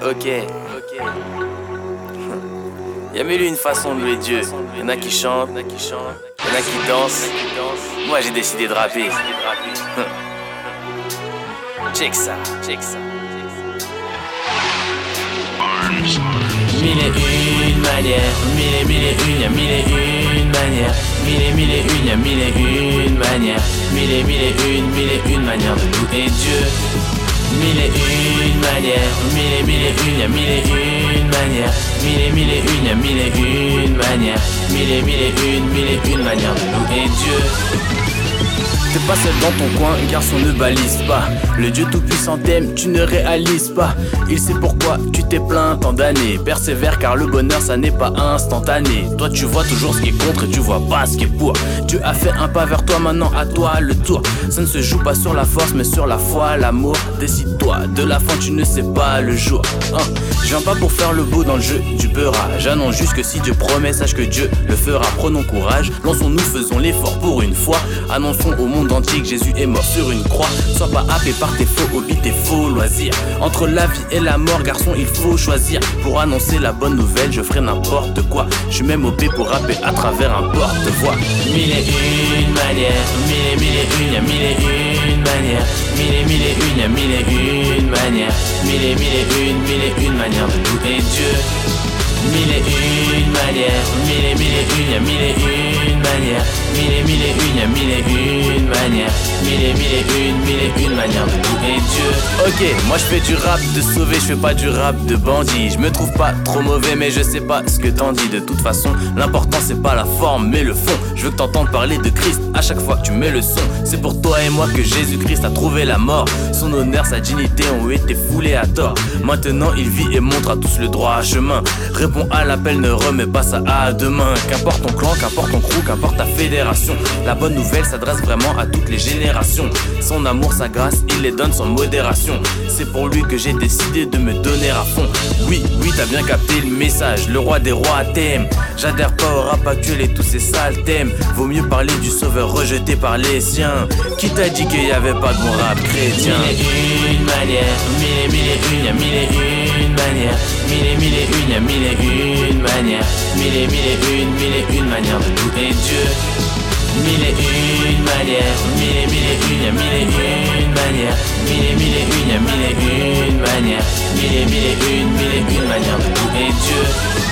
Ok. Y'a mille et une façons de louer Dieu. Y'en a qui chantent, y'en a qui dansent. Moi j'ai décidé de rapper. Check ça. Mille et une manières, mille et une, y'a mille et une manières. Mille et une, y'a mille et une manières. Mille et une manières de louer Dieu. Mille et une manières, mille et une, y'a mille et une manières. Mille et une, y'a mille et une manières. Mille et une manières de louer Dieu. T'es pas seul dans ton coin, garçon, ne balise pas. Le Dieu tout-puissant t'aime, tu ne réalises pas. Il sait pourquoi tu t'es plaint tant d'années. Persévère car le bonheur ça n'est pas instantané. Toi tu vois toujours ce qui est contre et tu vois pas ce qui est pour. Dieu a fait un pas vers toi, maintenant à toi le tour. Ça ne se joue pas sur la force mais sur la foi, l'amour. Décide-toi, de la fin tu ne sais pas le jour. Je viens pas pour faire le beau dans le jeu du beurre. J'annonce juste que si Dieu promet, sache que Dieu le fera. Prenons courage, lançons-nous, faisons l'effort pour une fois. Annonçons au monde entier que Jésus est mort sur une croix. Sois pas happé par tes faux hobbies, tes faux loisirs. Entre la vie et la mort, garçon, il faut choisir. Pour annoncer la bonne nouvelle, je ferai n'importe quoi. Je suis même OP pour rapper à travers un porte-voix. Mille et une manières, mille et une, y'a mille et une manières. Mille et une, y'a mille et une manières. Mille et une manières de louer Dieu. Mille et une manières, mille et une, y'a mille et une manières. Mille et une, y'a mille et une manières. Mille et une manières de louer Dieu. Ok, moi je fais du rap de sauver, je fais pas du rap de bandit. Je me trouve pas trop mauvais mais je sais pas ce que t'en dis. De toute façon, l'important c'est pas la forme mais le fond. Je veux que t'entendes parler de Christ à chaque fois que tu mets le son. C'est pour toi et moi que Jésus-Christ a trouvé la mort. Son honneur, sa dignité ont été foulés à tort. Maintenant il vit et montre à tous le droit chemin. Réponds à l'appel, ne remets pas ça à demain. Qu'importe ton clan, qu'importe ton crew, qu'importe ta fédération. La bonne nouvelle s'adresse vraiment à toutes les générations. Son amour, sa grâce, il les donne sans modération. C'est pour lui que j'ai décidé de me donner à fond. Oui, t'as bien capté le message. Le roi des rois t'aime. J'adhère pas au rap actuel et tous ces sales thèmes. Vaut mieux parler du sauveur rejeté par les siens. Qui t'a dit qu'il y avait pas de bon rap chrétien? Mille et une manières, mille et une, y'a mille et une manières. Mille et une, y'a mille et une manières. Mille et une manières de louer Dieu. Mille et une manières, mille et une, y'a mille et une manières. Mille et une, y'a mille et une manières. Mille et une manières de louer Dieu.